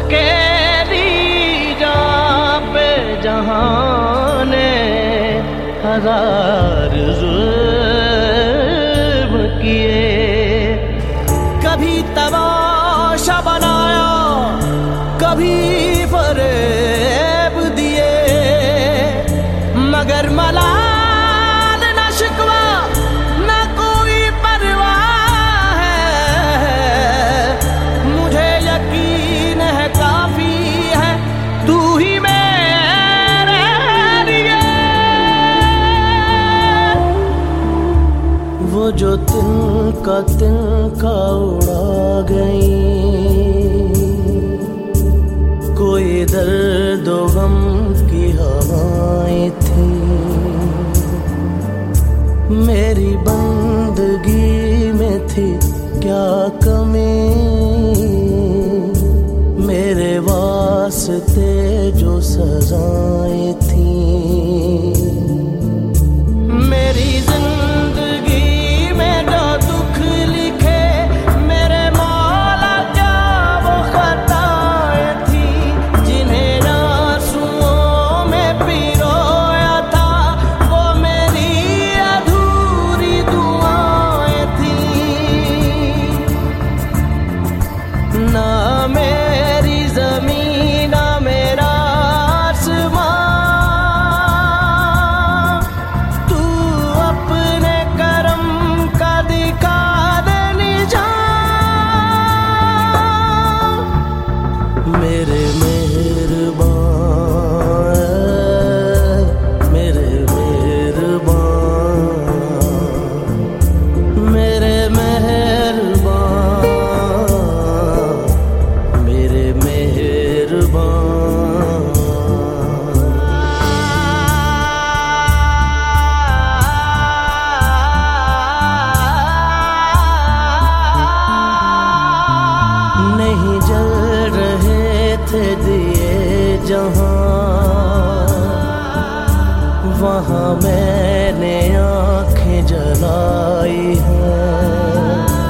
अकेली जान पे जहां ने हजार जुल्म किए। कभी तमाशा बनाया, कभी फरेब दिए, मगर मलाल न शिकवा न कोई परवाह है। मुझे यकीन है काफी है तू ही मेरे लिए। वो जो तिनका उड़ा गई, कोई दर्द गम की हवाएं थी। मेरी बंदगी में थी क्या कमी, मेरे वास्ते जो सजाएं थी। मेरी जिंदगी में जो दुख लिखे मेरे मौला, क्या वो खताएं थी जिन्हें आंसुओं में पिरोया था। वो मेरी अधूरी दुआएं थी। ना मेरी ज़मीन ना मेरा आसमां, तू अपने करम का दिखा दे निजान। मेरे मेहरबान, मेरे मेहरबान, मेरे मेहरबान, मेरे मेहरबान। नहीं जल रहे थे दिए जहां, वहां मैंने आंखें जलाई हैं।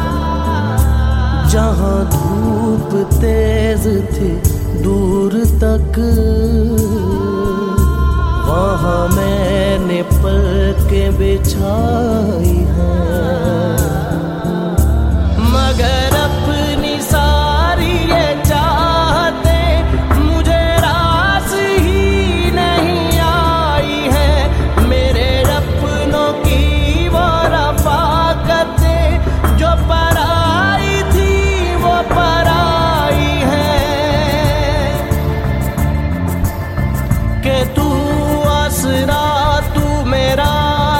जहां धूप तेज थी दूर तक, वहां मैंने पलकें बिछाई हैं। मगर अपनी सारी ये चाहते मुझे रास ही नहीं आई है। मेरे अपनों की वो रफ़ाक़तें जो पराई थी वो पराई है। कि तू आसरा, तू मेरा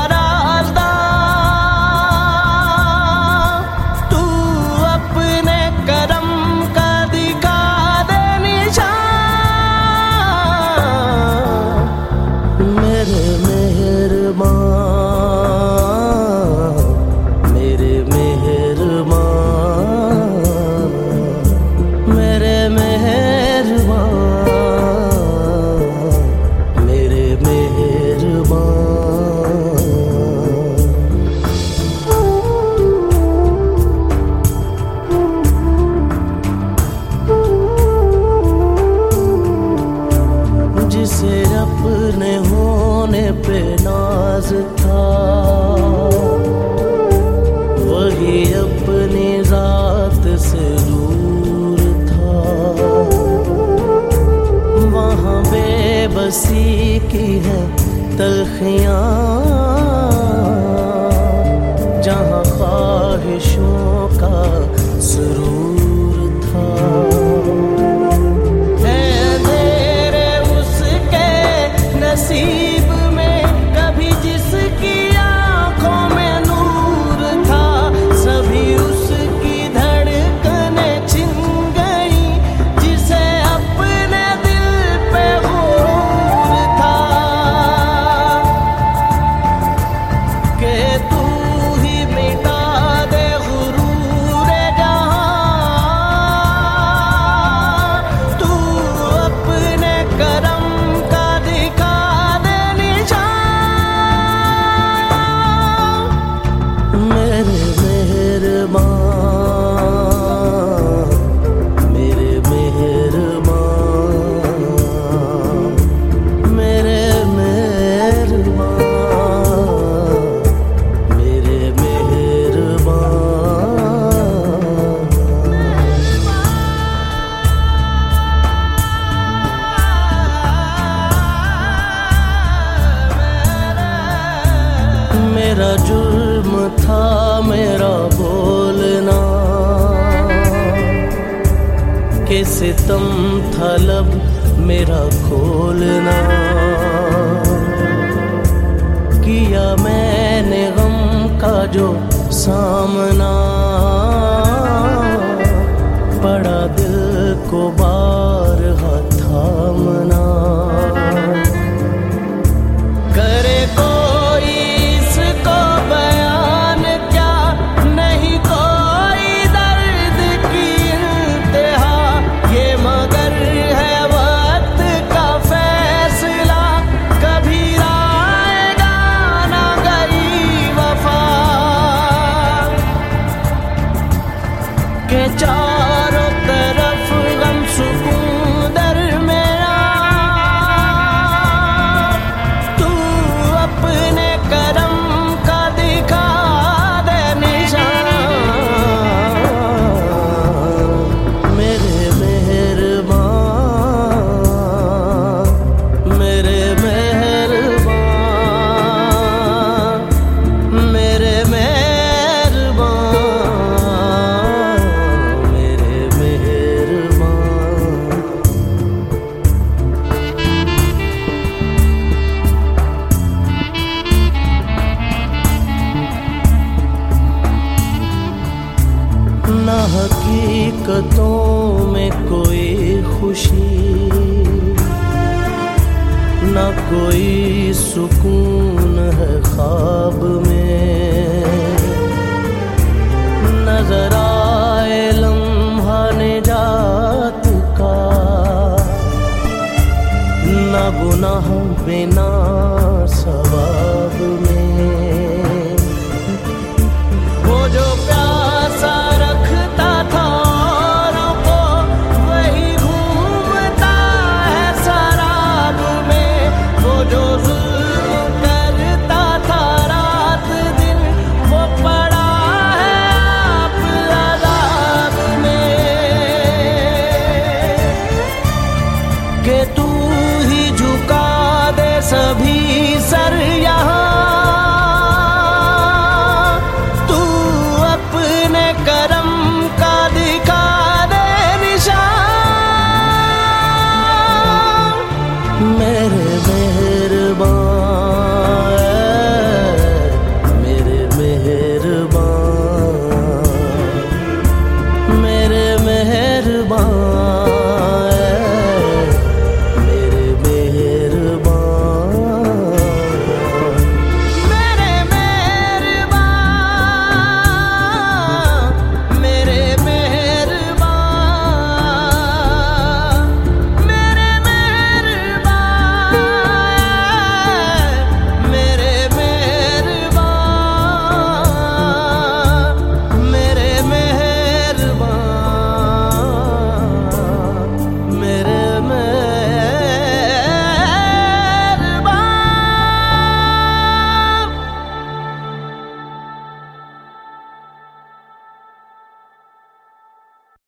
राज़दार, तू अपने करम का दिखा दे निशान। मेरे मेहरबान, मेरे मेहरबान, मेरे मेहरबान, मेरे मेहरबान। जिसे अपने होने पे नाज था, वही अपनी जात से दूर था। वहाँ बेबसी की है तलखियाँ, जहाँ ख्वाहिशों का सुरूर था। नसीब में कभी जिसकी आंखों में नूर था, सभी उसकी धड़कनें छिन गई। जिसे अपने दिल पे गुरूर था कि तू ही मिटा दे गुरूर जहां। सितम था लब मेरा खोलना, किया मैंने गम का जो सामना, पड़ा दिल को बारहा थामना। करे कोई इसको बयान क्या, नहीं कोई दर्द की इंतहा, ये मगर है वक्त का फैसला, कभी आएगा ना गई वफा के चारों तरफ गम सुकून दरमिया। तू अपने करम का दिखा दे निशान, मेरे मेहरबान, मेरे मेहरबान, मेरे मेहरबान, मेरे मेहरबान। ना हकीकतों में कोई खुशी, ना कोई सुकून है ख्वाब में, नजर आए लम्हा निजात का, ना गुनाह बिना सवाब में। वो जो प्यासा रखता था औरों को, वही घूमता है शराब में। वो जो जुल्म करता था रात दिन, वो पड़ा है आप अज़ाब में। कि तू ही झुका दे सभी सर यहाँ, तू अपने करम का दिखा दे निशान, मेरे मेहरबान, मेरे मेहरबान, मेरे मेहरबान।